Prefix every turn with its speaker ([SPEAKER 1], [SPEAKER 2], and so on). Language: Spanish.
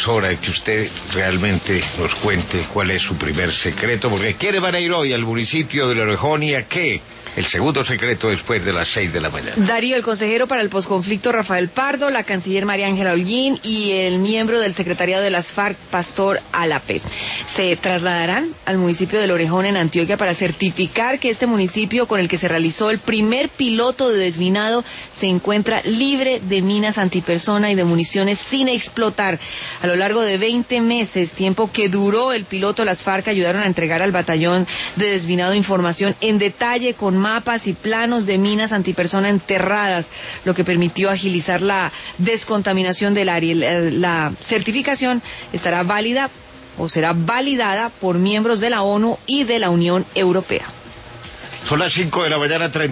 [SPEAKER 1] es hora de que usted realmente nos cuente cuál es su primer secreto, porque ¿quiénes van a ir hoy al municipio de Orejón y a qué? El segundo secreto después de las 6 de la mañana.
[SPEAKER 2] Darío, el consejero para el posconflicto Rafael Pardo, la canciller María Ángela Holguín y el miembro del secretariado de las FARC, Pastor Alapet, se trasladarán al municipio del Orejón en Antioquia para certificar que este municipio, con el que se realizó el primer piloto de desminado, se encuentra libre de minas antipersona y de municiones sin explotar. A lo largo de 20 meses, tiempo que duró el piloto, las FARC ayudaron a entregar al batallón de desminado información en detalle con mapas y planos de minas antipersona enterradas, lo que permitió agilizar la descontaminación del área. La certificación estará válida o será validada por miembros de la ONU y de la Unión Europea.
[SPEAKER 1] Son las 5 de la mañana, 30.